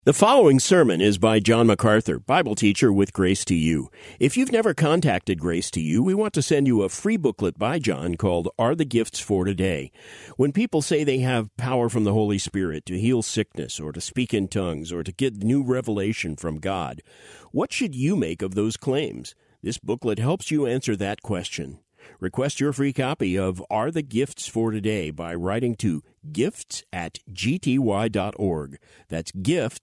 The following sermon is by John MacArthur, Bible teacher with Grace to You. If you've never contacted Grace to You, we want to send you a free booklet by John called Are the Gifts for Today? When people say they have power from the Holy Spirit to heal sickness or to speak in tongues or to get new revelation from God, what should you make of those claims? This booklet helps you answer that question. Request your free copy of Are the Gifts for Today by writing to gifts@gty.org. That's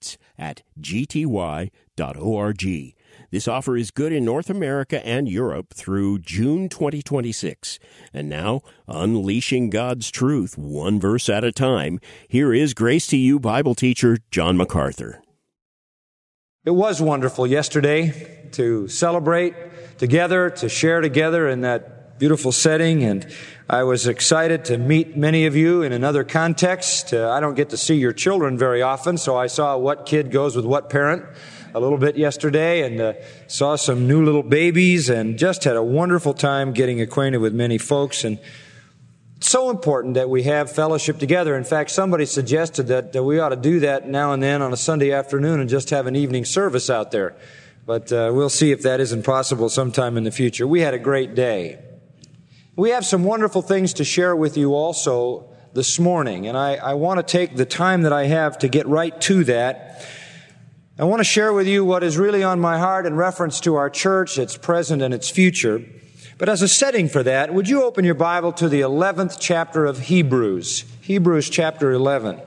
gifts@gty.org. This offer is good in North America and Europe through June 2026. And now, unleashing God's truth one verse at a time, here is Grace to You Bible teacher John MacArthur. It was wonderful yesterday to celebrate together, to share together in that beautiful setting, and I was excited to meet many of you in another context. I don't get to see your children very often, so I saw what kid goes with what parent a little bit yesterday, and saw some new little babies, and just had a wonderful time getting acquainted with many folks. And it's so important that we have fellowship together. In fact, somebody suggested that we ought to do that now and then on a Sunday afternoon and just have an evening service out there. But we'll see if that isn't possible sometime in the future. We had a great day. We have some wonderful things to share with you also this morning, and I want to take the time that I have to get right to that. I want to share with you what is really on my heart in reference to our church, its present and its future. But as a setting for that, would you open your Bible to the 11th chapter of Hebrews, Hebrews chapter 11.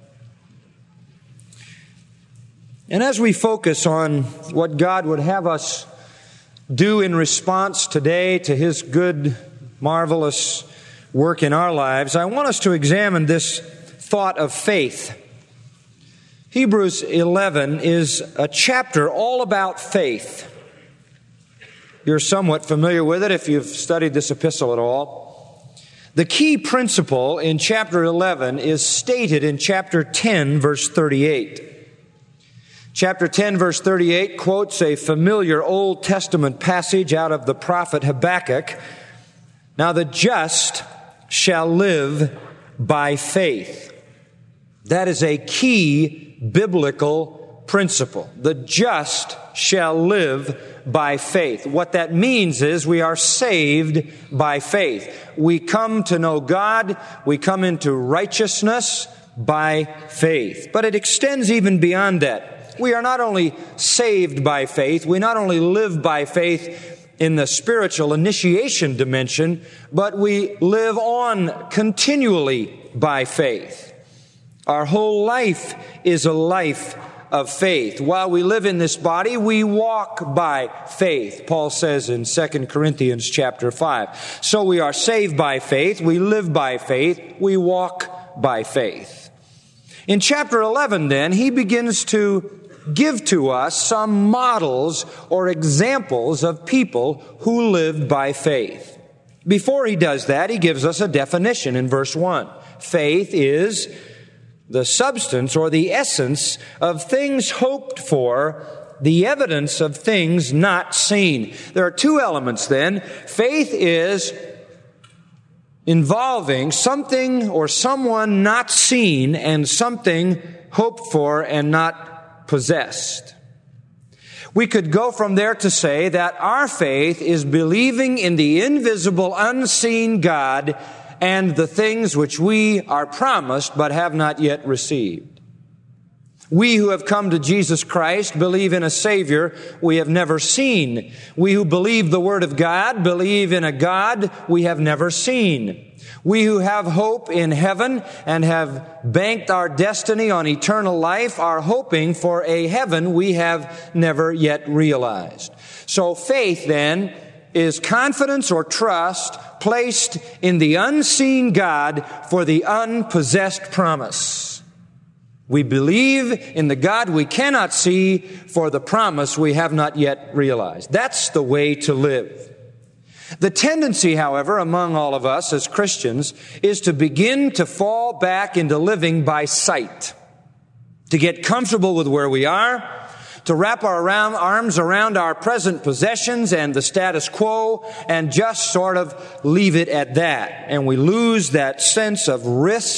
And as we focus on what God would have us do in response today to His good, marvelous work in our lives, I want us to examine this thought of faith. Hebrews 11 is a chapter all about faith. You're somewhat familiar with it if you've studied this epistle at all. The key principle in chapter 11 is stated in chapter 10, verse 38. Chapter 10, verse 38 quotes a familiar Old Testament passage out of the prophet Habakkuk. Now the just shall live by faith. That is a key biblical principle. The just shall live by faith. What that means is we are saved by faith. We come to know God. We come into righteousness by faith. But it extends even beyond that. We are not only saved by faith, we not only live by faith in the spiritual initiation dimension, but we live on continually by faith. Our whole life is a life of faith. While we live in this body, we walk by faith, Paul says in 2 Corinthians chapter 5. So we are saved by faith, we live by faith, we walk by faith. In chapter 11, then, he begins to give to us some models or examples of people who lived by faith. Before he does that, he gives us a definition in verse 1. Faith is the substance or the essence of things hoped for, the evidence of things not seen. There are two elements then. Faith is involving something or someone not seen and something hoped for and not possessed. We could go from there to say that our faith is believing in the invisible, unseen God and the things which we are promised but have not yet received. We who have come to Jesus Christ believe in a Savior we have never seen. We who believe the Word of God believe in a God we have never seen. We who have hope in heaven and have banked our destiny on eternal life are hoping for a heaven we have never yet realized. So faith then is confidence or trust placed in the unseen God for the unpossessed promise. We believe in the God we cannot see for the promise we have not yet realized. That's the way to live. The tendency, however, among all of us as Christians is to begin to fall back into living by sight, to get comfortable with where we are, to wrap our arms around our present possessions and the status quo and just sort of leave it at that. And we lose that sense of risk,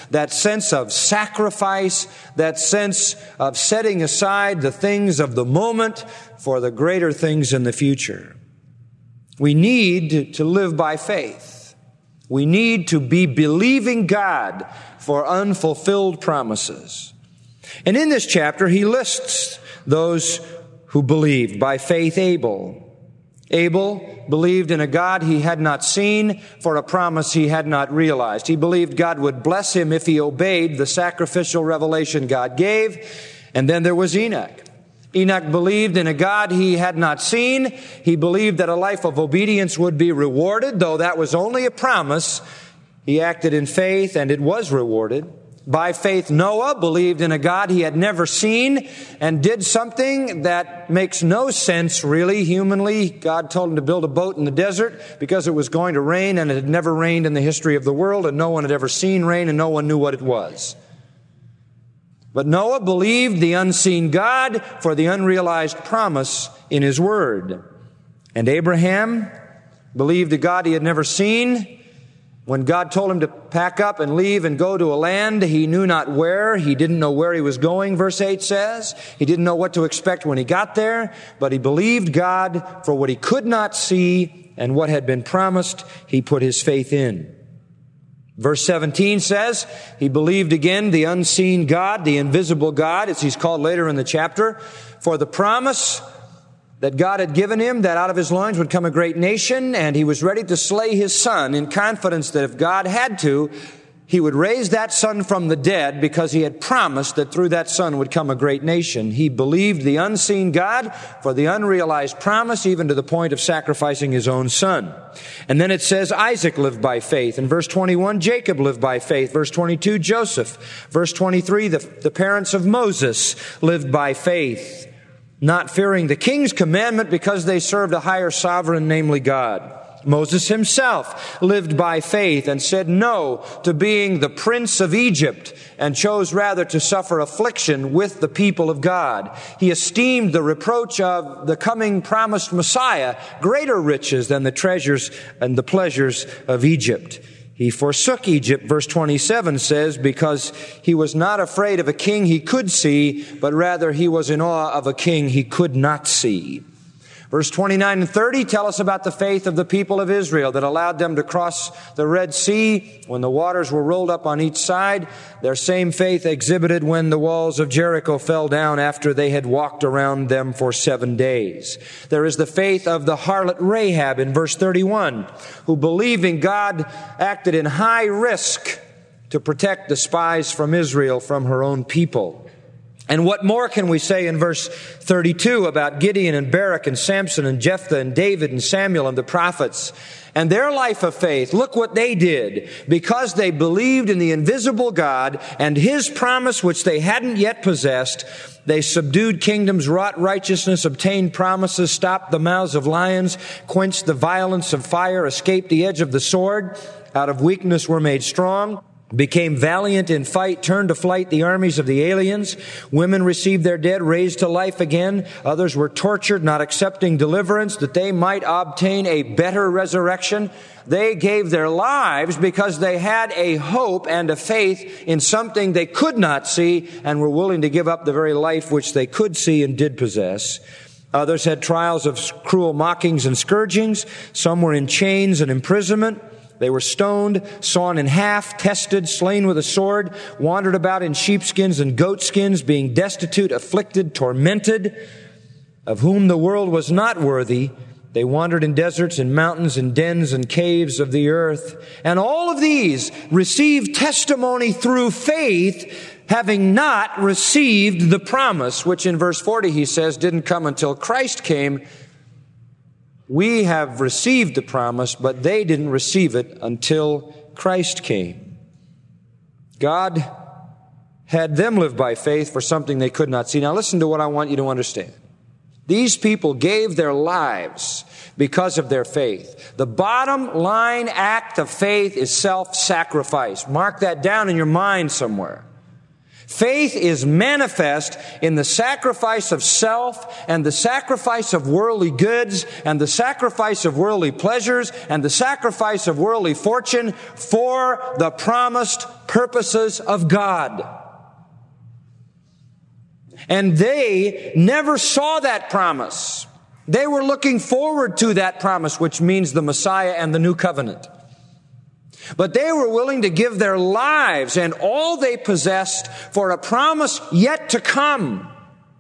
that sense of sacrifice, that sense of setting aside the things of the moment for the greater things in the future. We need to live by faith. We need to be believing God for unfulfilled promises. And in this chapter, he lists those who believed. By faith, Abel. Abel believed in a God he had not seen for a promise he had not realized. He believed God would bless him if he obeyed the sacrificial revelation God gave. And then there was Enoch. Enoch believed in a God he had not seen. He believed that a life of obedience would be rewarded, though that was only a promise. He acted in faith, and it was rewarded. By faith, Noah believed in a God he had never seen and did something that makes no sense, really, humanly. God told him to build a boat in the desert because it was going to rain, and it had never rained in the history of the world, and no one had ever seen rain, and no one knew what it was. But Noah believed the unseen God for the unrealized promise in his word. And Abraham believed a God he had never seen. When God told him to pack up and leave and go to a land he knew not where, he didn't know where he was going, verse 8 says. He didn't know what to expect when he got there, but he believed God for what he could not see, and what had been promised, he put his faith in. Verse 17 says, he believed again the unseen God, the invisible God, as he's called later in the chapter, for the promise that God had given him, that out of his loins would come a great nation, and he was ready to slay his son in confidence that if God had to, he would raise that son from the dead because he had promised that through that son would come a great nation. He believed the unseen God for the unrealized promise, even to the point of sacrificing his own son. And then it says Isaac lived by faith. In verse 21, Jacob lived by faith. Verse 22, Joseph. Verse 23, the parents of Moses lived by faith, not fearing the king's commandment because they served a higher sovereign, namely God. Moses himself lived by faith and said no to being the prince of Egypt and chose rather to suffer affliction with the people of God. He esteemed the reproach of the coming promised Messiah greater riches than the treasures and the pleasures of Egypt. He forsook Egypt, verse 27 says, because he was not afraid of a king he could see, but rather he was in awe of a king he could not see. Verse 29 and 30 tell us about the faith of the people of Israel that allowed them to cross the Red Sea when the waters were rolled up on each side. Their same faith exhibited when the walls of Jericho fell down after they had walked around them for 7 days. There is the faith of the harlot Rahab in verse 31, who believing God acted in high risk to protect the spies from Israel from her own people. And what more can we say in verse 32 about Gideon and Barak and Samson and Jephthah and David and Samuel and the prophets and their life of faith? Look what they did. Because they believed in the invisible God and His promise which they hadn't yet possessed, they subdued kingdoms, wrought righteousness, obtained promises, stopped the mouths of lions, quenched the violence of fire, escaped the edge of the sword, out of weakness were made strong, became valiant in fight, turned to flight the armies of the aliens. Women received their dead, raised to life again. Others were tortured, not accepting deliverance, that they might obtain a better resurrection. They gave their lives because they had a hope and a faith in something they could not see and were willing to give up the very life which they could see and did possess. Others had trials of cruel mockings and scourgings. Some were in chains and imprisonment. They were stoned, sawn in half, tested, slain with a sword, wandered about in sheepskins and goatskins, being destitute, afflicted, tormented, of whom the world was not worthy. They wandered in deserts and mountains and dens and caves of the earth. And all of these received testimony through faith, having not received the promise, which in verse 40 he says didn't come until Christ came. We have received the promise, but they didn't receive it until Christ came. God had them live by faith for something they could not see. Now listen to what I want you to understand. These people gave their lives because of their faith. The bottom line act of faith is self-sacrifice. Mark that down in your mind somewhere. Faith is manifest in the sacrifice of self and the sacrifice of worldly goods and the sacrifice of worldly pleasures and the sacrifice of worldly fortune for the promised purposes of God. And they never saw that promise. They were looking forward to that promise, which means the Messiah and the new covenant. But they were willing to give their lives and all they possessed for a promise yet to come.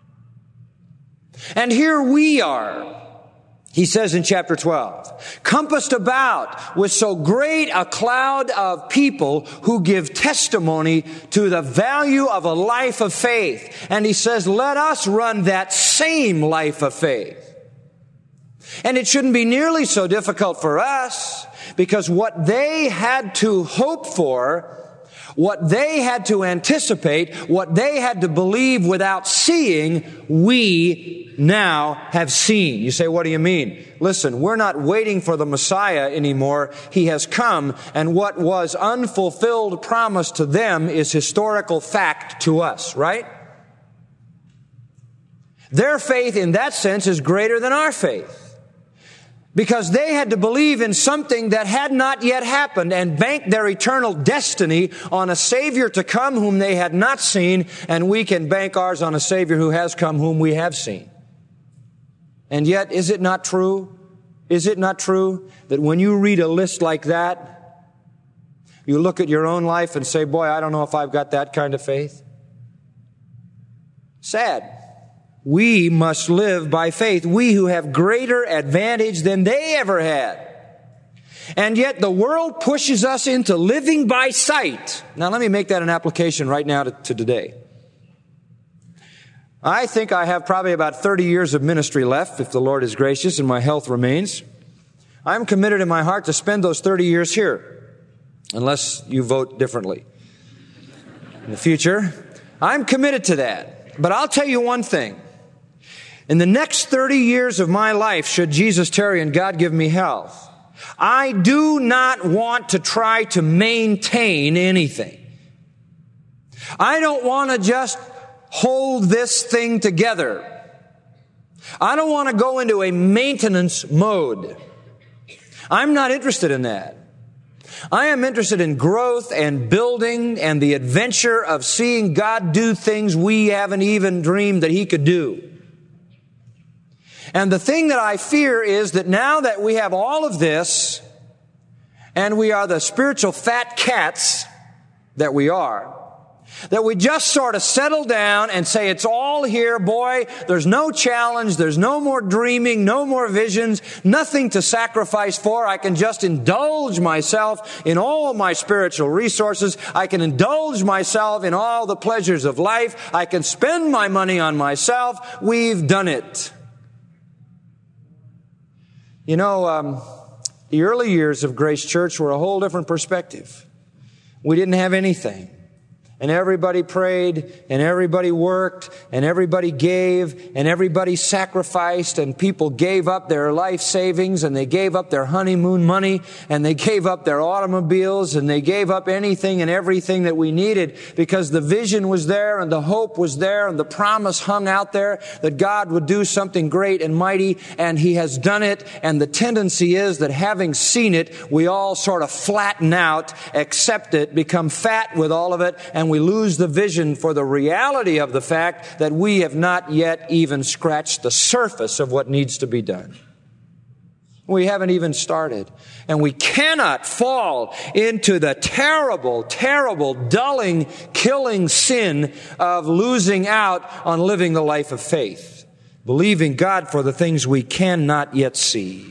And here we are, he says in chapter 12, compassed about with so great a cloud of people who give testimony to the value of a life of faith. And he says, let us run that same life of faith. And it shouldn't be nearly so difficult for us, because what they had to hope for, what they had to anticipate, what they had to believe without seeing, we now have seen. You say, what do you mean? Listen, we're not waiting for the Messiah anymore. He has come, and what was unfulfilled promise to them is historical fact to us, right? Their faith in that sense is greater than our faith, because they had to believe in something that had not yet happened and bank their eternal destiny on a Savior to come whom they had not seen, and we can bank ours on a Savior who has come whom we have seen. And yet, is it not true? Is it not true that when you read a list like that, you look at your own life and say, boy, I don't know if I've got that kind of faith? Sad. We must live by faith, we who have greater advantage than they ever had. And yet the world pushes us into living by sight. Now let me make that an application right now to today. I think I have probably about 30 years of ministry left, if the Lord is gracious and my health remains. I'm committed in my heart to spend those 30 years here, unless you vote differently in the future. I'm committed to that. But I'll tell you one thing. In the next 30 years of my life, should Jesus tarry and God give me health, I do not want to try to maintain anything. I don't want to just hold this thing together. I don't want to go into a maintenance mode. I'm not interested in that. I am interested in growth and building and the adventure of seeing God do things we haven't even dreamed that He could do. And the thing that I fear is that now that we have all of this, and we are the spiritual fat cats that we are, that we just sort of settle down and say, it's all here, boy. There's no challenge. There's no more dreaming, no more visions, nothing to sacrifice for. I can just indulge myself in all my spiritual resources. I can indulge myself in all the pleasures of life. I can spend my money on myself. We've done it. You know, the early years of Grace Church were a whole different perspective. We didn't have anything. And everybody prayed, and everybody worked, and everybody gave, and everybody sacrificed, and people gave up their life savings, and they gave up their honeymoon money, and they gave up their automobiles, and they gave up anything and everything that we needed, because the vision was there, and the hope was there, and the promise hung out there that God would do something great and mighty, and He has done it. And the tendency is that having seen it, we all sort of flatten out, accept it, become fat with all of it, and we lose the vision for the reality of the fact that we have not yet even scratched the surface of what needs to be done. We haven't even started. And we cannot fall into the terrible, terrible, dulling, killing sin of losing out on living the life of faith, believing God for the things we cannot yet see.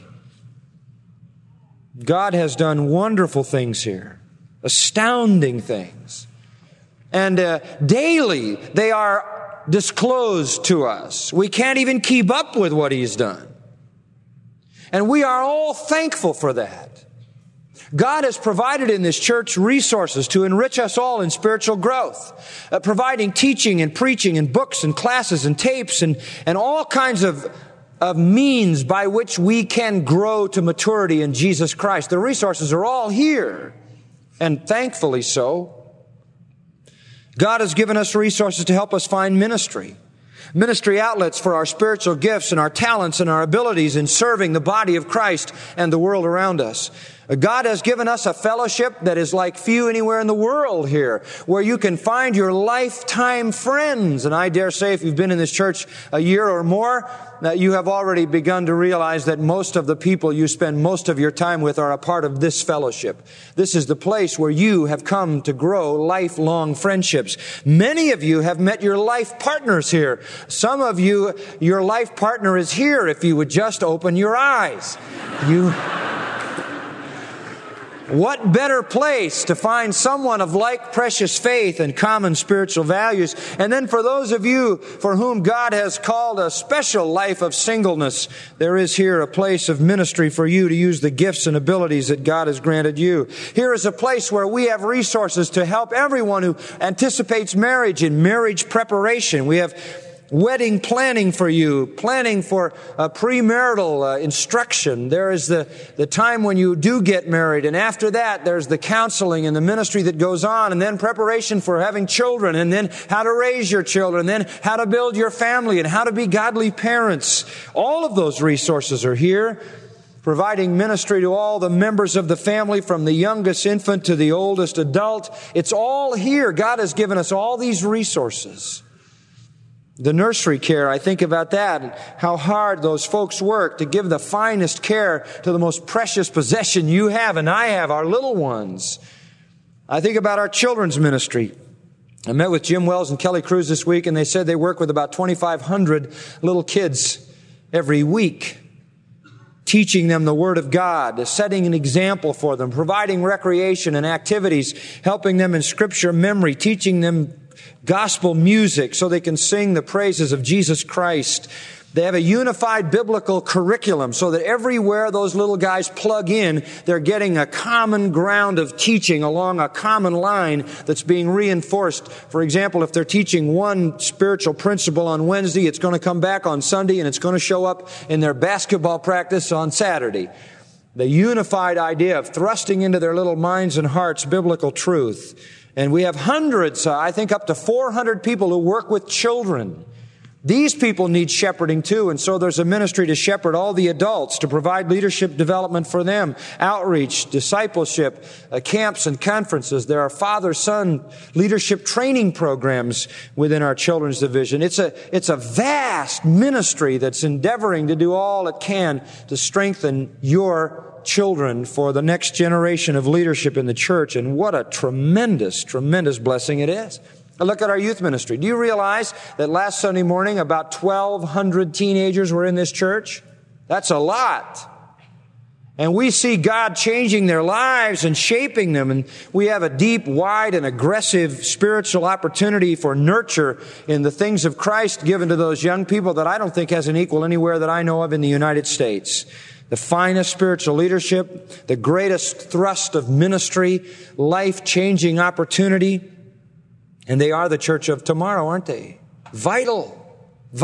God has done wonderful things here, astounding things. And daily they are disclosed to us. We can't even keep up with what He's done. And we are all thankful for that. God has provided in this church resources to enrich us all in spiritual growth, providing teaching and preaching and books and classes and tapes and all kinds of means by which we can grow to maturity in Jesus Christ. The resources are all here, and thankfully so. God has given us resources to help us find ministry outlets for our spiritual gifts and our talents and our abilities in serving the body of Christ and the world around us. God has given us a fellowship that is like few anywhere in the world here, where you can find your lifetime friends. And I dare say if you've been in this church a year or more, that you have already begun to realize that most of the people you spend most of your time with are a part of this fellowship. This is the place where you have come to grow lifelong friendships. Many of you have met your life partners here. Some of you, your life partner is here if you would just open your eyes. What better place to find someone of like precious faith and common spiritual values? And then for those of you for whom God has called a special life of singleness, there is here a place of ministry for you to use the gifts and abilities that God has granted you. Here is a place where we have resources to help everyone who anticipates marriage in marriage preparation. We have wedding planning for you, planning for premarital instruction. There is the time when you do get married, and after that there's the counseling and the ministry that goes on, and then preparation for having children, and then how to raise your children, and then how to build your family, and how to be godly parents. All of those resources are here, providing ministry to all the members of the family, from the youngest infant to the oldest adult. It's all here. God has given us all these resources. The nursery care, I think about that and how hard those folks work to give the finest care to the most precious possession you have and I have, our little ones. I think about our children's ministry. I met with Jim Wells and Kelly Cruz this week, and they said they work with about 2,500 little kids every week, teaching them the Word of God, setting an example for them, providing recreation and activities, helping them in Scripture memory, teaching them gospel music so they can sing the praises of Jesus Christ. They have a unified biblical curriculum so that everywhere those little guys plug in, they're getting a common ground of teaching along a common line that's being reinforced. For example, if they're teaching one spiritual principle on Wednesday, it's going to come back on Sunday and it's going to show up in their basketball practice on Saturday. The unified idea of thrusting into their little minds and hearts biblical truth. And we have hundreds, I think up to 400 people who work with children. These people need shepherding too, and so there's a ministry to shepherd all the adults, to provide leadership development for them, outreach, discipleship, camps and conferences. There are father-son leadership training programs within our children's division. It's a vast ministry that's endeavoring to do all it can to strengthen your children for the next generation of leadership in the church. And what a tremendous, tremendous blessing it is. Look at our youth ministry. Do you realize that last Sunday morning about 1,200 teenagers were in this church? That's a lot. And we see God changing their lives and shaping them. And we have a deep, wide, and aggressive spiritual opportunity for nurture in the things of Christ given to those young people that I don't think has an equal anywhere that I know of in the United States. The finest spiritual leadership, the greatest thrust of ministry, life-changing opportunity. And they are the church of tomorrow, aren't they? Vital.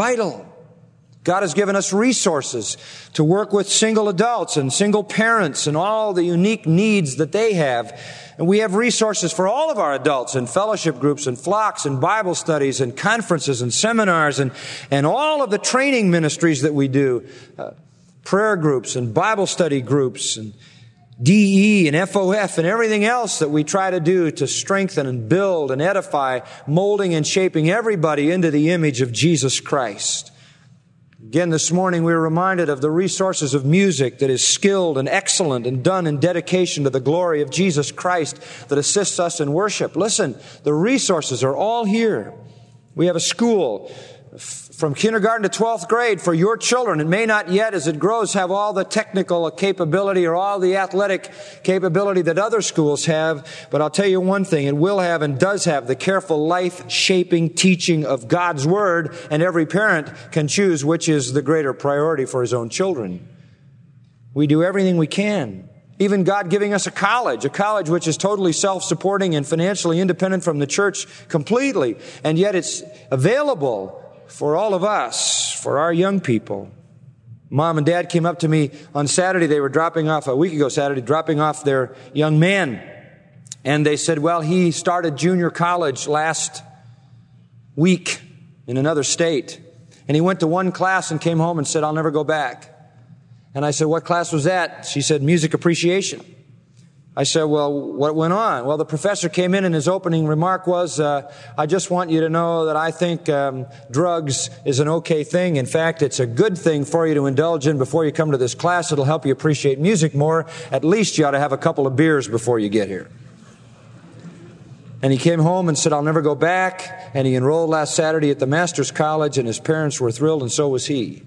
God has given us resources to work with single adults and single parents and all the unique needs that they have. And we have resources for all of our adults in fellowship groups and flocks and Bible studies and conferences and seminars and all of the training ministries that we do. Prayer groups and Bible study groups and DE and FOF and everything else that we try to do to strengthen and build and edify, molding and shaping everybody into the image of Jesus Christ. Again, this morning we were reminded of the resources of music that is skilled and excellent and done in dedication to the glory of Jesus Christ that assists us in worship. Listen, the resources are all here. We have a school from kindergarten to 12th grade for your children. It may not yet, as it grows, have all the technical capability or all the athletic capability that other schools have. But I'll tell you one thing, it will have and does have the careful life-shaping teaching of God's Word, and every parent can choose which is the greater priority for his own children. We do everything we can. Even God giving us a college which is totally self-supporting and financially independent from the church completely, and yet it's available for all of us, for our young people. Mom and Dad came up to me on Saturday. They were dropping off their young man And they said, well, he started junior college last week in another state. And he went to one class and came home and said, I'll never go back. And I said, what class was that? She said, music appreciation. I said, well, what went on? Well, the professor came in and his opening remark was, I just want you to know that I think drugs is an okay thing. In fact, it's a good thing for you to indulge in before you come to this class. It'll help you appreciate music more. At least you ought to have a couple of beers before you get here. And he came home and said, I'll never go back. And he enrolled last Saturday at the Master's College, and his parents were thrilled, and so was he.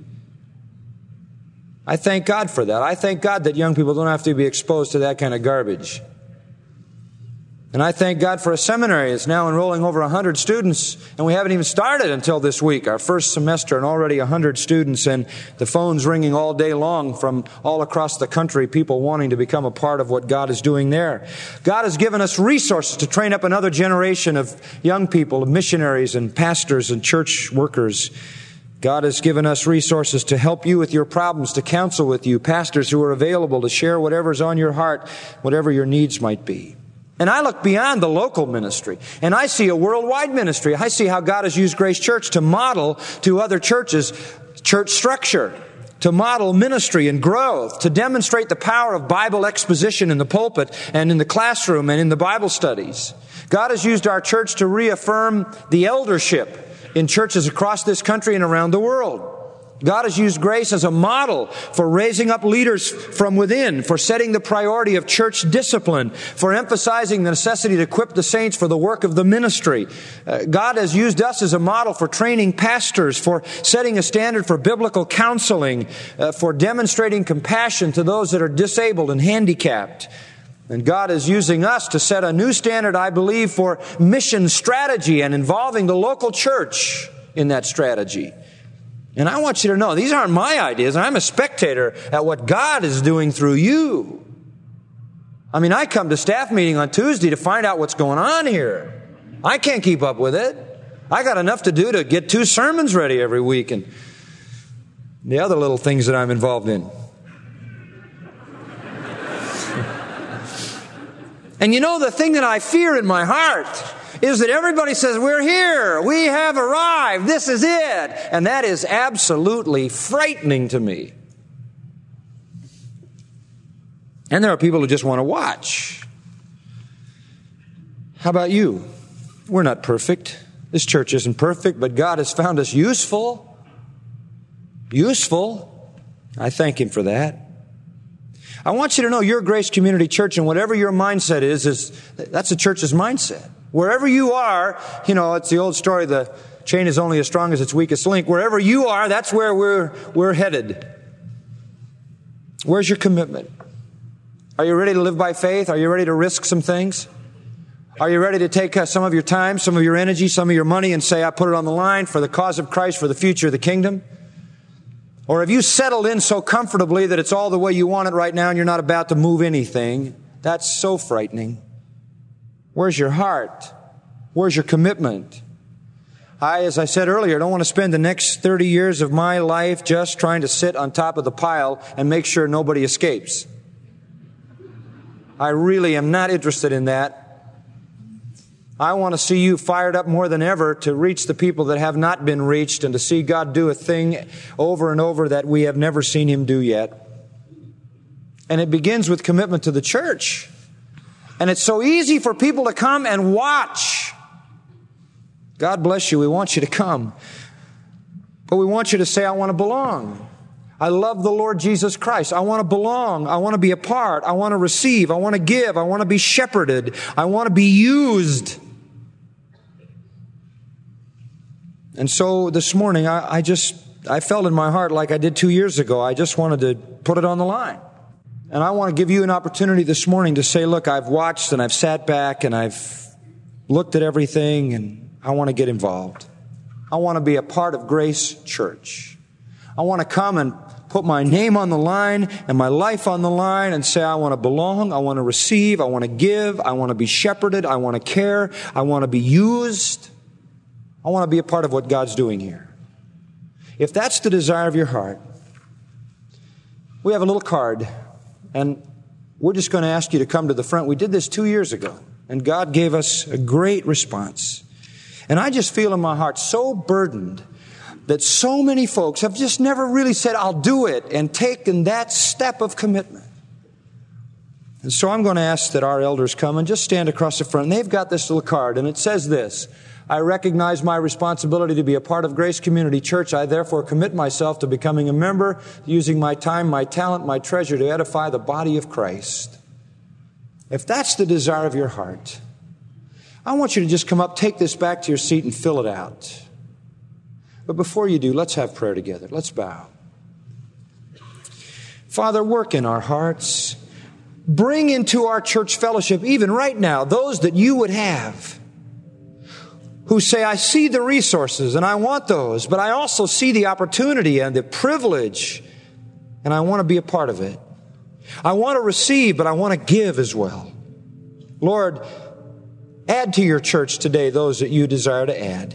I thank God for that. I thank God that young people don't have to be exposed to that kind of garbage. And I thank God for a seminary that's now enrolling over 100 students, and we haven't even started until this week, our first semester, and already 100 students, and the phone's ringing all day long from all across the country, people wanting to become a part of what God is doing there. God has given us resources to train up another generation of young people, of missionaries and pastors and church workers. God has given us resources to help you with your problems, to counsel with you, pastors who are available to share whatever's on your heart, whatever your needs might be. And I look beyond the local ministry, and I see a worldwide ministry. I see how God has used Grace Church to model to other churches church structure, to model ministry and growth, to demonstrate the power of Bible exposition in the pulpit and in the classroom and in the Bible studies. God has used our church to reaffirm the eldership in churches across this country and around the world. God has used Grace as a model for raising up leaders from within, for setting the priority of church discipline, for emphasizing the necessity to equip the saints for the work of the ministry. God has used us as a model for training pastors, for setting a standard for biblical counseling, for demonstrating compassion to those that are disabled and handicapped. And God is using us to set a new standard, I believe, for mission strategy and involving the local church in that strategy. And I want you to know, these aren't my ideas. I'm a spectator at what God is doing through you. I mean, I come to staff meeting on Tuesday to find out what's going on here. I can't keep up with it. I got enough to do to get 2 sermons ready every week and the other little things that I'm involved in. And you know, the thing that I fear in my heart is that everybody says, we're here, we have arrived, this is it. And that is absolutely frightening to me. And there are people who just want to watch. How about you? We're not perfect. This church isn't perfect, but God has found us useful. Useful. I thank Him for that. I want you to know your Grace Community Church, and whatever your mindset is that's the church's mindset. Wherever you are, you know, it's the old story, the chain is only as strong as its weakest link. Wherever you are, that's where we're headed. Where's your commitment? Are you ready to live by faith? Are you ready to risk some things? Are you ready to take some of your time, some of your energy, some of your money and say, I put it on the line for the cause of Christ, for the future of the kingdom? Or have you settled in so comfortably that it's all the way you want it right now and you're not about to move anything? That's so frightening. Where's your heart? Where's your commitment? As I said earlier, don't want to spend the next 30 years of my life just trying to sit on top of the pile and make sure nobody escapes. I really am not interested in that. I want to see you fired up more than ever to reach the people that have not been reached and to see God do a thing over and over that we have never seen Him do yet. And it begins with commitment to the church. And it's so easy for people to come and watch. God bless you. We want you to come. But we want you to say, I want to belong. I love the Lord Jesus Christ. I want to belong. I want to be a part. I want to receive. I want to give. I want to be shepherded. I want to be used. And so this morning, I felt in my heart like I did 2 years ago. I just wanted to put it on the line. And I want to give you an opportunity this morning to say, look, I've watched and I've sat back and I've looked at everything and I want to get involved. I want to be a part of Grace Church. I want to come and put my name on the line and my life on the line and say, I want to belong, I want to receive, I want to give, I want to be shepherded, I want to care, I want to be used. I want to be a part of what God's doing here. If that's the desire of your heart, we have a little card. And we're just going to ask you to come to the front. We did this 2 years ago. And God gave us a great response. And I just feel in my heart so burdened that so many folks have just never really said, I'll do it, and taken that step of commitment. And so I'm going to ask that our elders come and just stand across the front. And they've got this little card, and it says this: I recognize my responsibility to be a part of Grace Community Church. I therefore commit myself to becoming a member, using my time, my talent, my treasure to edify the body of Christ. If that's the desire of your heart, I want you to just come up, take this back to your seat, and fill it out. But before you do, let's have prayer together. Let's bow. Father, work in our hearts. Bring into our church fellowship, even right now, those that you would have, who say, I see the resources and I want those, but I also see the opportunity and the privilege, and I want to be a part of it. I want to receive, but I want to give as well. Lord, add to your church today those that you desire to add.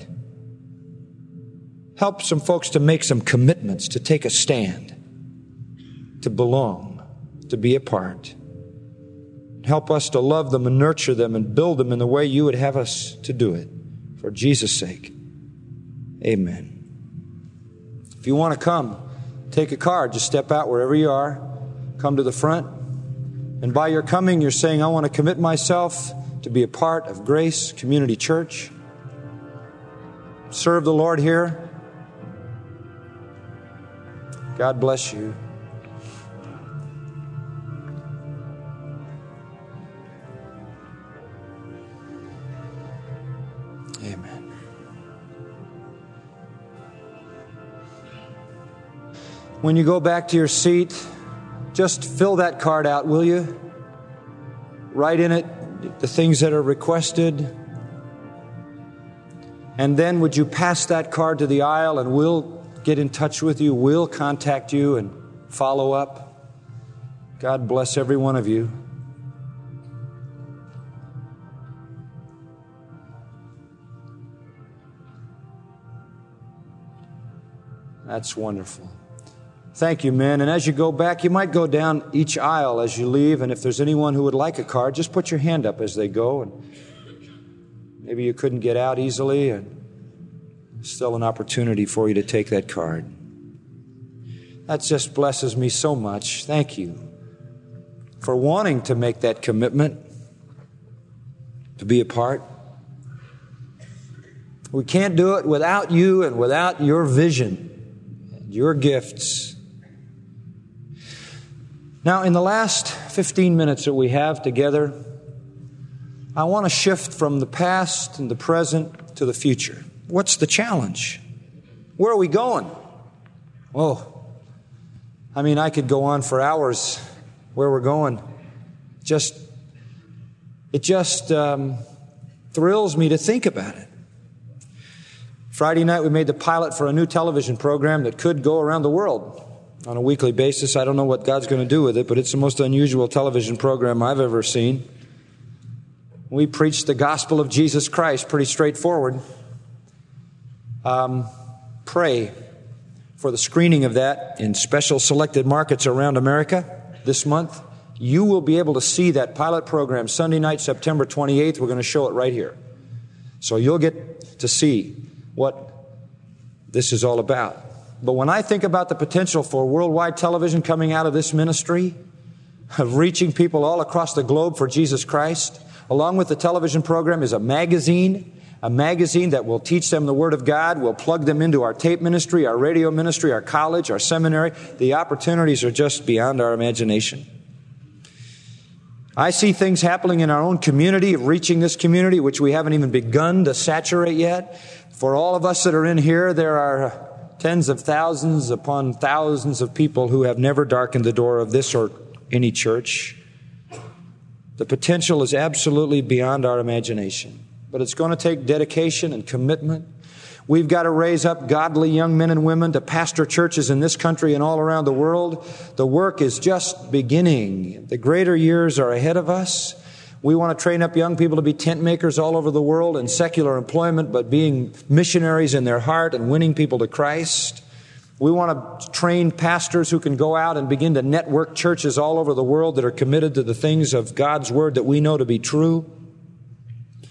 Help some folks to make some commitments, to take a stand, to belong, to be a part. Help us to love them and nurture them and build them in the way you would have us to do it. For Jesus' sake. Amen. If you want to come, take a card. Just step out wherever you are. Come to the front. And by your coming, you're saying, I want to commit myself to be a part of Grace Community Church. Serve the Lord here. God bless you. Amen. When you go back to your seat, just fill that card out, will you? Write in it the things that are requested. And then would you pass that card to the aisle, and we'll get in touch with you. We'll contact you and follow up. God bless every one of you. That's wonderful. Thank you, men. And as you go back, you might go down each aisle as you leave. And if there's anyone who would like a card, just put your hand up as they go. And maybe you couldn't get out easily, and still an opportunity for you to take that card. That just blesses me so much. Thank you for wanting to make that commitment to be a part. We can't do it without you and without your vision and your gifts. Now, in the last 15 minutes that we have together, I want to shift from the past and the present to the future. What's the challenge? Where are we going? Oh, I could go on for hours where we're going. It just thrills me to think about it. Friday night we made the pilot for a new television program that could go around the world on a weekly basis. I don't know what God's going to do with it, but it's the most unusual television program I've ever seen. We preached the gospel of Jesus Christ, pretty straightforward. Pray for the screening of that in special selected markets around America this month. You will be able to see that pilot program Sunday night, September 28th. We're going to show it right here. So you'll get to see what this is all about. But when I think about the potential for worldwide television coming out of this ministry, of reaching people all across the globe for Jesus Christ, along with the television program is a magazine that will teach them the Word of God. We'll plug them into our tape ministry, our radio ministry, our college, our seminary. The opportunities are just beyond our imagination. I see things happening in our own community, reaching this community, which we haven't even begun to saturate yet. For all of us that are in here, there are tens of thousands upon thousands of people who have never darkened the door of this or any church. The potential is absolutely beyond our imagination. But it's going to take dedication and commitment. We've got to raise up godly young men and women to pastor churches in this country and all around the world. The work is just beginning. The greater years are ahead of us. We want to train up young people to be tent makers all over the world in secular employment, but being missionaries in their heart and winning people to Christ. We want to train pastors who can go out and begin to network churches all over the world that are committed to the things of God's Word that we know to be true.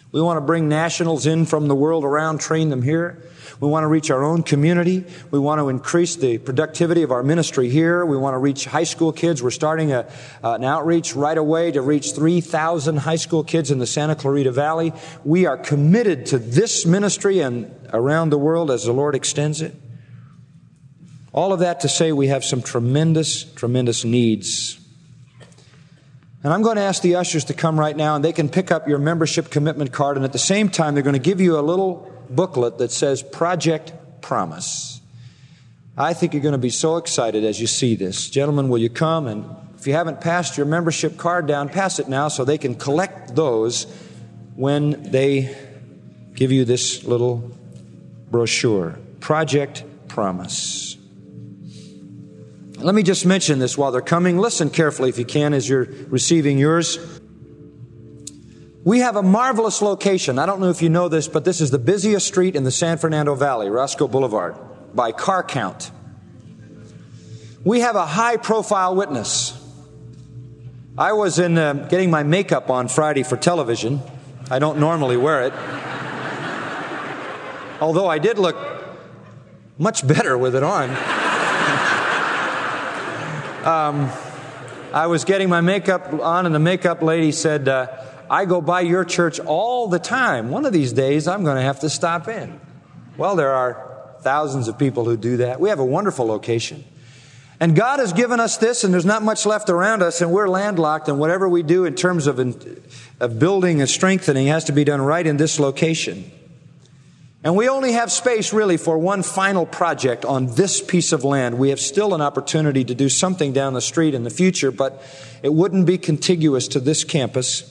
We want to bring nationals in from the world around, train them here. We want to reach our own community. We want to increase the productivity of our ministry here. We want to reach high school kids. We're starting an outreach right away to reach 3,000 high school kids in the Santa Clarita Valley. We are committed to this ministry and around the world as the Lord extends it. All of that to say we have some tremendous, tremendous needs. And I'm going to ask the ushers to come right now, and they can pick up your membership commitment card, and at the same time they're going to give you a little booklet that says Project Promise. I think you're going to be so excited as you see this. Gentlemen, will you come? And if you haven't passed your membership card down, pass it now so they can collect those when they give you this little brochure. Project Promise. Let me just mention this while they're coming. Listen carefully if you can as you're receiving yours. We have a marvelous location. I don't know if you know this, but this is the busiest street in the San Fernando Valley, Roscoe Boulevard, by car count. We have a high-profile witness. I was getting my makeup on Friday for television. I don't normally wear it. Although I did look much better with it on. I was getting my makeup on, and the makeup lady said, I go by your church all the time. One of these days, I'm going to have to stop in. Well, there are thousands of people who do that. We have a wonderful location. And God has given us this, and there's not much left around us, and we're landlocked, and whatever we do in terms of building and strengthening has to be done right in this location. And we only have space really for one final project on this piece of land. We have still an opportunity to do something down the street in the future, but it wouldn't be contiguous to this campus.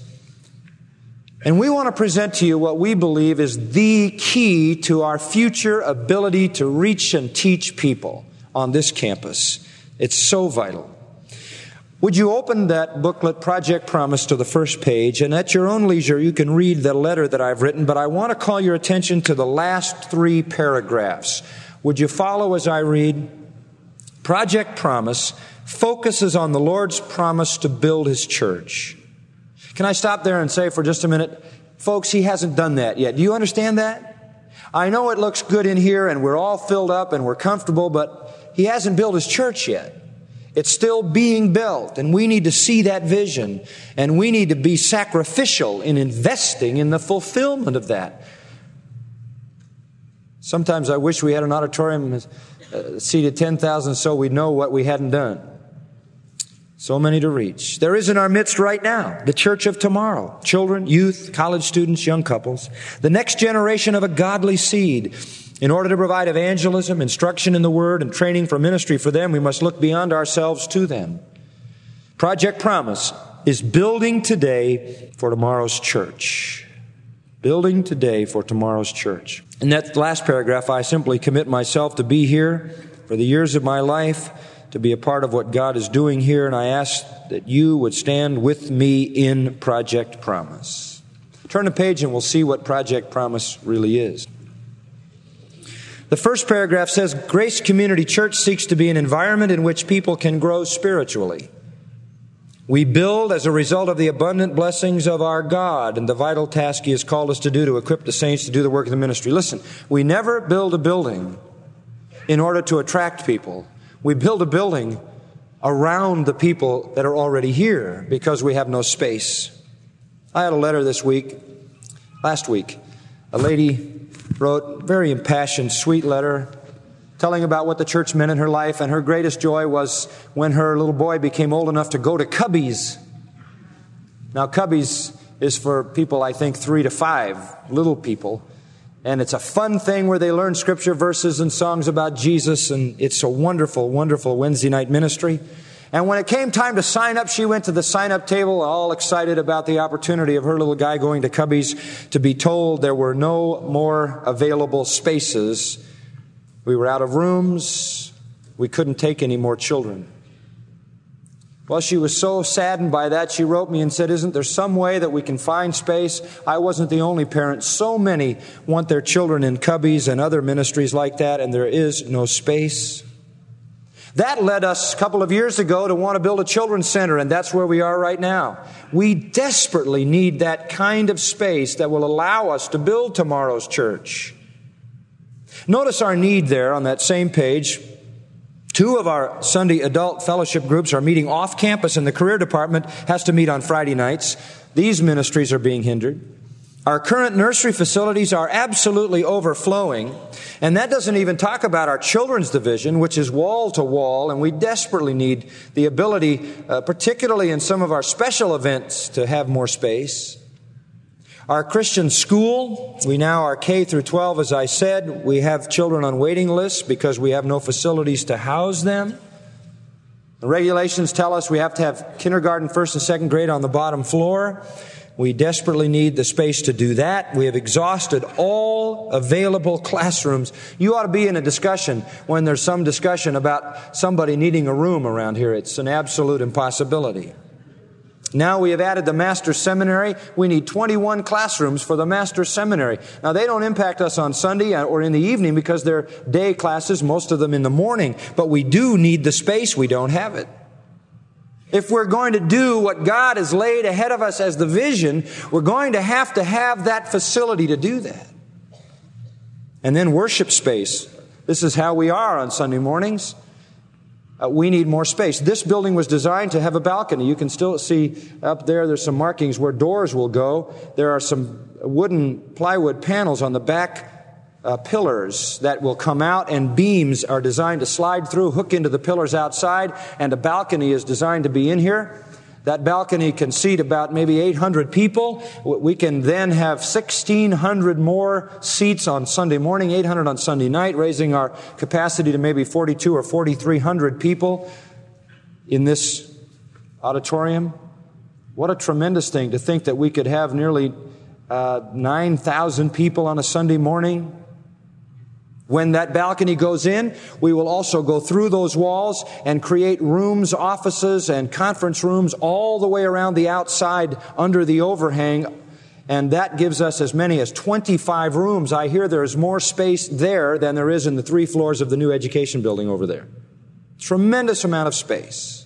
And we want to present to you what we believe is the key to our future ability to reach and teach people on this campus. It's so vital. Would you open that booklet, Project Promise, to the first page, and at your own leisure you can read the letter that I've written, but I want to call your attention to the last 3 paragraphs. Would you follow as I read? Project Promise focuses on the Lord's promise to build His church. Can I stop there and say for just a minute, folks, He hasn't done that yet. Do you understand that? I know it looks good in here and we're all filled up and we're comfortable, but He hasn't built His church yet. It's still being built, and we need to see that vision, and we need to be sacrificial in investing in the fulfillment of that. Sometimes I wish we had an auditorium seated 10,000 so we'd know what we hadn't done. So many to reach. There is in our midst right now the church of tomorrow. Children, youth, college students, young couples. The next generation of a godly seed. In order to provide evangelism, instruction in the Word, and training for ministry for them, we must look beyond ourselves to them. Project Promise is building today for tomorrow's church. Building today for tomorrow's church. In that last paragraph, I simply commit myself to be here for the years of my life, to be a part of what God is doing here, and I ask that you would stand with me in Project Promise. Turn the page and we'll see what Project Promise really is. The first paragraph says, Grace Community Church seeks to be an environment in which people can grow spiritually. We build as a result of the abundant blessings of our God and the vital task He has called us to do to equip the saints to do the work of the ministry. Listen, we never build a building in order to attract people. We build a building around the people that are already here because we have no space. I had a letter last week. A lady wrote a very impassioned, sweet letter telling about what the church meant in her life, and her greatest joy was when her little boy became old enough to go to Cubbies. Now, Cubbies is for people, I think, 3 to 5, little people, and it's a fun thing where they learn scripture verses and songs about Jesus, and it's a wonderful, wonderful Wednesday night ministry. And when it came time to sign up, she went to the sign-up table, all excited about the opportunity of her little guy going to Cubbies, to be told there were no more available spaces. We were out of rooms. We couldn't take any more children. Well, she was so saddened by that, she wrote me and said, isn't there some way that we can find space? I wasn't the only parent. So many want their children in Cubbies and other ministries like that, and there is no space. That led us a couple of years ago to want to build a children's center, and that's where we are right now. We desperately need that kind of space that will allow us to build tomorrow's church. Notice our need there on that same page. 2 of our Sunday adult fellowship groups are meeting off campus, and the career department has to meet on Friday nights. These ministries are being hindered. Our current nursery facilities are absolutely overflowing, and that doesn't even talk about our children's division, which is wall to wall, and we desperately need the ability, particularly in some of our special events, to have more space. Our Christian school, we now are K through 12, as I said. We have children on waiting lists because we have no facilities to house them. The regulations tell us we have to have kindergarten, first and second grade on the bottom floor. We desperately need the space to do that. We have exhausted all available classrooms. You ought to be in a discussion when there's some discussion about somebody needing a room around here. It's an absolute impossibility. Now we have added the Master's Seminary. We need 21 classrooms for the Master's Seminary. Now they don't impact us on Sunday or in the evening because they're day classes, most of them in the morning. But we do need the space. We don't have it. If we're going to do what God has laid ahead of us as the vision, we're going to have that facility to do that. And then worship space. This is how we are on Sunday mornings. We need more space. This building was designed to have a balcony. You can still see up there, there's some markings where doors will go. There are some plywood panels on the back pillars that will come out, and beams are designed to slide through, hook into the pillars outside, and a balcony is designed to be in here. That balcony can seat about maybe 800 people. We can then have 1,600 more seats on Sunday morning, 800 on Sunday night, raising our capacity to maybe 4,200 or 4,300 people in this auditorium. What a tremendous thing to think that we could have nearly 9,000 people on a Sunday morning. When that balcony goes in, we will also go through those walls and create rooms, offices, and conference rooms all the way around the outside under the overhang. And that gives us as many as 25 rooms. I hear there is more space there than there is in the 3 floors of the new education building over there. Tremendous amount of space.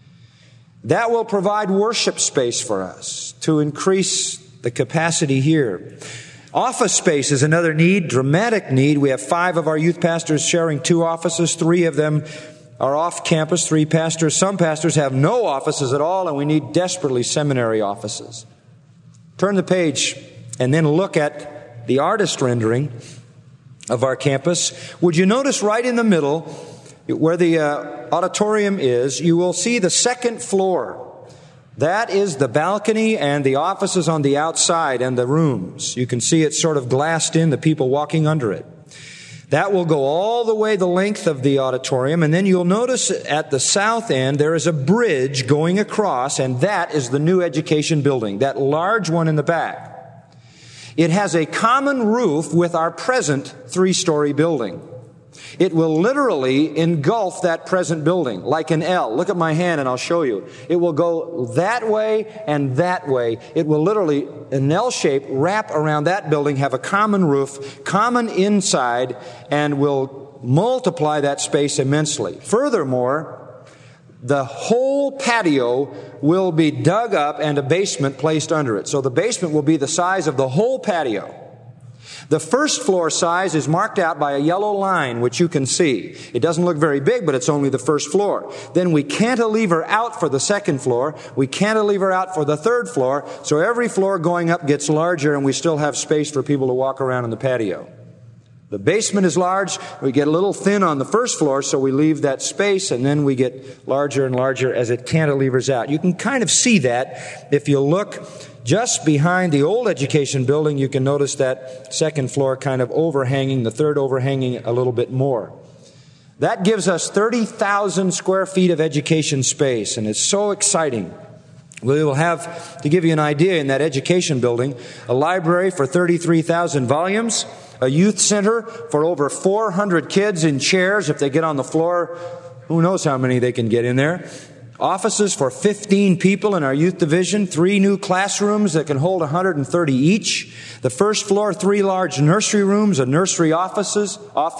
That will provide worship space for us to increase the capacity here. Office space is another need, dramatic need. We have 5 of our youth pastors sharing 2 offices. 3 of them are off campus, 3 pastors. Some pastors have no offices at all, and we need desperately seminary offices. Turn the page and then look at the artist rendering of our campus. Would you notice right in the middle where the auditorium is, you will see the 2nd floor. That is the balcony and the offices on the outside and the rooms. You can see it sort of glassed in, the people walking under it. That will go all the way the length of the auditorium, and then you'll notice at the south end there is a bridge going across, and that is the new education building, that large one in the back. It has a common roof with our present 3-story building. It will literally engulf that present building like an L. Look at my hand and I'll show you. It will go that way and that way. It will literally, an L shape, wrap around that building, have a common roof, common inside, and will multiply that space immensely. Furthermore, the whole patio will be dug up and a basement placed under it. So the basement will be the size of the whole patio. The 1st floor size is marked out by a yellow line, which you can see. It doesn't look very big, but it's only the 1st floor. Then we cantilever out for the 2nd floor. We cantilever out for the 3rd floor. So every floor going up gets larger, and we still have space for people to walk around in the patio. The basement is large. We get a little thin on the 1st floor, so we leave that space, and then we get larger and larger as it cantilevers out. You can kind of see that if you look just behind the old education building. You can notice that 2nd floor kind of overhanging, the 3rd overhanging a little bit more. That gives us 30,000 square feet of education space, and it's so exciting. We will have, to give you an idea, in that education building, a library for 33,000 volumes, a youth center for over 400 kids in chairs. If they get on the floor, who knows how many they can get in there. Offices for 15 people in our youth division, 3 new classrooms that can hold 130 each. The 1st floor, 3 large nursery rooms, a nursery office,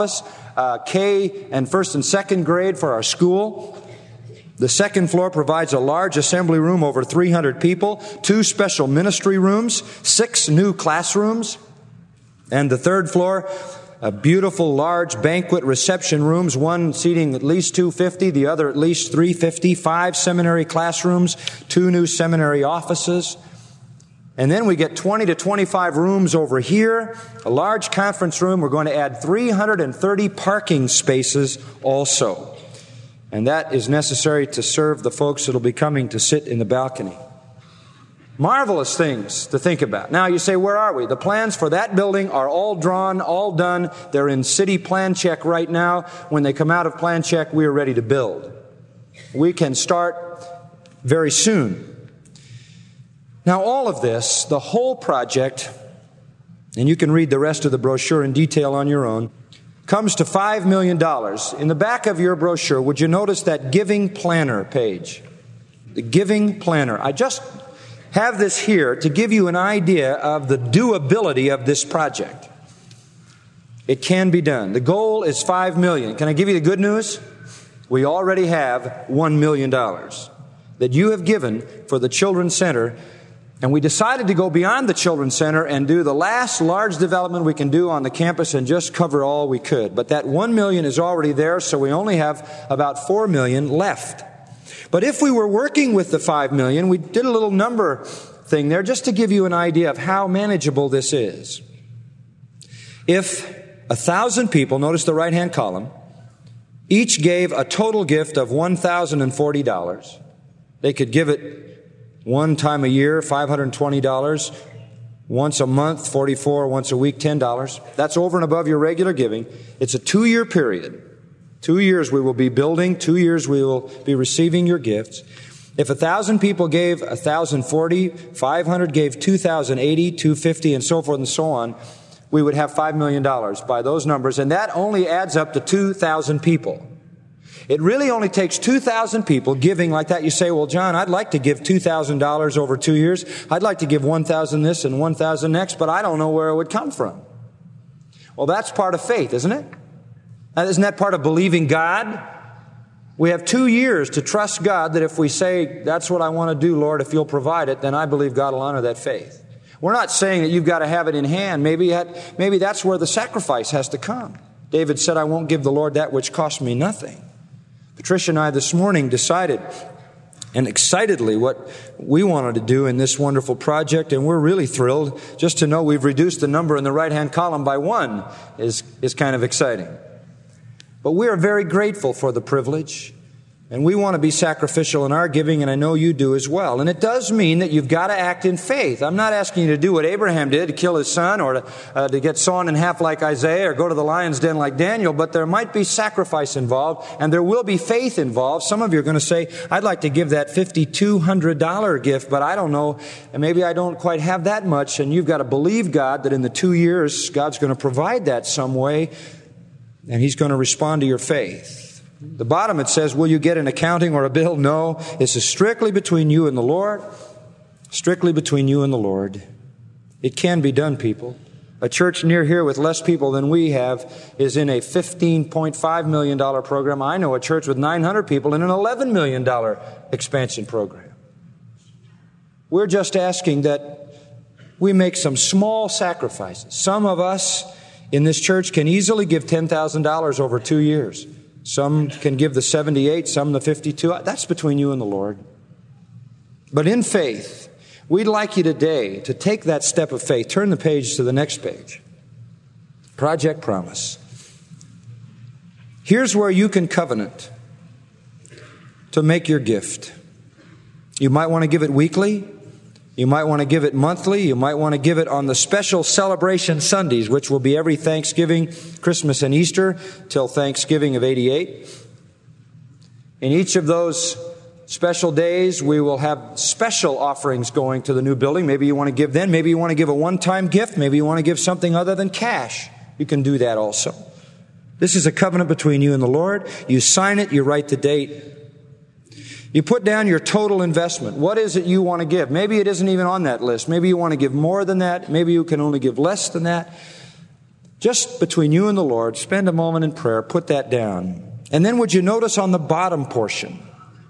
K and first and second grade for our school. The second floor provides a large assembly room, over 300 people, 2 special ministry rooms, 6 new classrooms, and the third floor, a beautiful large banquet reception rooms, one seating at least 250, the other at least 350, 5 seminary classrooms, 2 new seminary offices. And then we get 20 to 25 rooms over here, a large conference room. We're going to add 330 parking spaces also. And that is necessary to serve the folks that will be coming to sit in the balcony. Marvelous things to think about. Now you say, where are we? The plans for that building are all drawn, all done. They're in city plan check right now. When they come out of plan check, we are ready to build. We can start very soon. Now all of this, the whole project, and you can read the rest of the brochure in detail on your own, comes to $5 million. In the back of your brochure, would you notice that Giving Planner page? The Giving Planner. I just have this here to give you an idea of the doability of this project. It can be done. The goal is $5 million. Can I give you the good news? We already have $1 million that you have given for the Children's Center. And we decided to go beyond the Children's Center and do the last large development we can do on the campus and just cover all we could. But that $1 million is already there, so we only have about $4 million left. But if we were working with the $5 million, we did a little number thing there just to give you an idea of how manageable this is. If 1,000 people, notice the right-hand column, each gave a total gift of $1,040, they could give it one time a year, $520. Once a month, $44. Once a week, $10. That's over and above your regular giving. It's a 2-year period. 2 years we will be building. 2 years we will be receiving your gifts. If 1,000 people gave $1,040, 500 gave $2,080, $250, and so forth and so on, we would have $5 million by those numbers. And that only adds up to 2,000 people. It really only takes 2,000 people giving like that. You say, well, John, I'd like to give $2,000 over 2 years. I'd like to give 1,000 this and 1,000 next, but I don't know where it would come from. Well, that's part of faith, isn't it? Isn't that part of believing God? We have 2 years to trust God that if we say, that's what I want to do, Lord, if you'll provide it, then I believe God will honor that faith. We're not saying that you've got to have it in hand. Maybe that's where the sacrifice has to come. David said, I won't give the Lord that which cost me nothing. Patricia and I this morning decided, and excitedly, what we wanted to do in this wonderful project, and we're really thrilled just to know we've reduced the number in the right-hand column by 1 is kind of exciting. But we are very grateful for the privilege, and we want to be sacrificial in our giving, and I know you do as well. And it does mean that you've got to act in faith. I'm not asking you to do what Abraham did, to kill his son, or to get sawn in half like Isaiah, or go to the lion's den like Daniel, but there might be sacrifice involved, and there will be faith involved. Some of you are going to say, I'd like to give that $5,200 gift, but I don't know, and maybe I don't quite have that much, and you've got to believe God that in the 2 years, God's going to provide that some way, and He's going to respond to your faith. The bottom it says, will you get an accounting or a bill? No. This is strictly between you and the Lord. Strictly between you and the Lord. It can be done, people. A church near here with less people than we have is in a $15.5 million program. I know a church with 900 people in an $11 million expansion program. We're just asking that we make some small sacrifices. Some of us in this church can easily give $10,000 over 2 years. Some can give the 78, some the 52. That's between you and the Lord. But in faith, we'd like you today to take that step of faith. Turn the page to the next page. Project Promise. Here's where you can covenant to make your gift. You might want to give it weekly. You might want to give it monthly. You might want to give it on the special celebration Sundays, which will be every Thanksgiving, Christmas, and Easter till Thanksgiving of 88. In each of those special days, we will have special offerings going to the new building. Maybe you want to give then. Maybe you want to give a one-time gift. Maybe you want to give something other than cash. You can do that also. This is a covenant between you and the Lord. You sign it. You write the date. You put down your total investment. What is it you want to give? Maybe it isn't even on that list. Maybe you want to give more than that. Maybe you can only give less than that. Just between you and the Lord, spend a moment in prayer, put that down. And then would you notice on the bottom portion,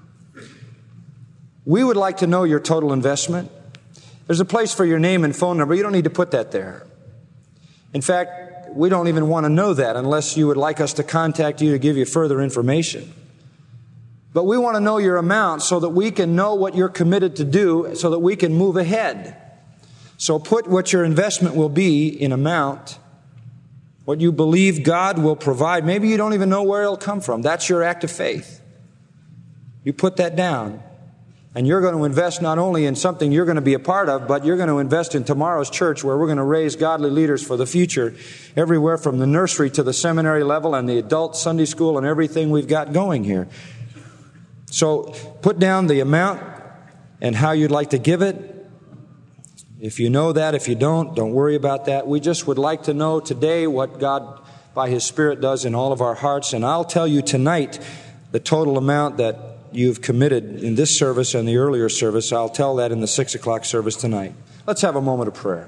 we would like to know your total investment. There's a place for your name and phone number. You don't need to put that there. In fact, we don't even want to know that unless you would like us to contact you to give you further information. But we want to know your amount so that we can know what you're committed to do so that we can move ahead. So put what your investment will be in amount, what you believe God will provide. Maybe you don't even know where it'll come from. That's your act of faith. You put that down. And you're going to invest not only in something you're going to be a part of, but you're going to invest in tomorrow's church where we're going to raise godly leaders for the future, everywhere from the nursery to the seminary level and the adult Sunday school and everything we've got going here. So put down the amount and how you'd like to give it. If you know that, if you don't worry about that. We just would like to know today what God, by His Spirit, does in all of our hearts. And I'll tell you tonight the total amount that you've committed in this service and the earlier service. I'll tell that in the 6 o'clock service tonight. Let's have a moment of prayer.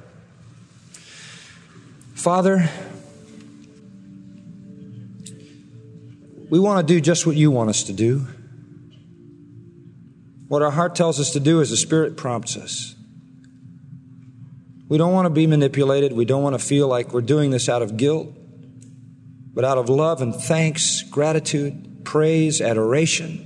Father, we want to do just what you want us to do. What our heart tells us to do as the Spirit prompts us. We don't want to be manipulated. We don't want to feel like we're doing this out of guilt, but out of love and thanks, gratitude, praise, adoration.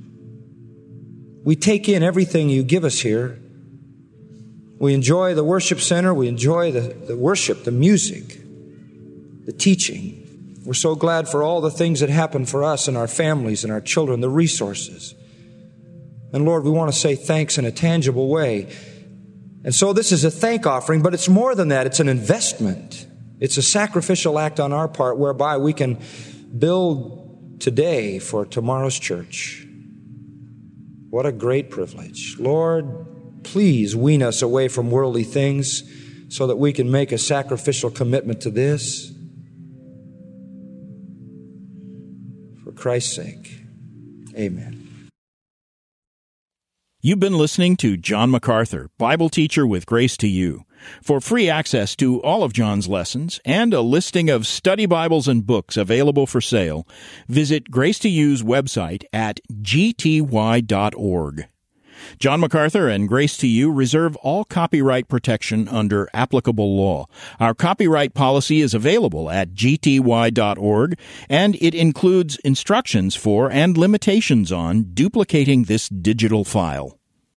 We take in everything you give us here. We enjoy the worship center. We enjoy the worship, the music, the teaching. We're so glad for all the things that happen for us and our families and our children, the resources. And Lord, we want to say thanks in a tangible way. And so this is a thank offering, but it's more than that. It's an investment. It's a sacrificial act on our part whereby we can build today for tomorrow's church. What a great privilege. Lord, please wean us away from worldly things so that we can make a sacrificial commitment to this. For Christ's sake, amen. You've been listening to John MacArthur, Bible teacher with Grace to You. For free access to all of John's lessons and a listing of study Bibles and books available for sale, visit Grace to You's website at gty.org. John MacArthur and Grace to You reserve all copyright protection under applicable law. Our copyright policy is available at gty.org, and it includes instructions for and limitations on duplicating this digital file.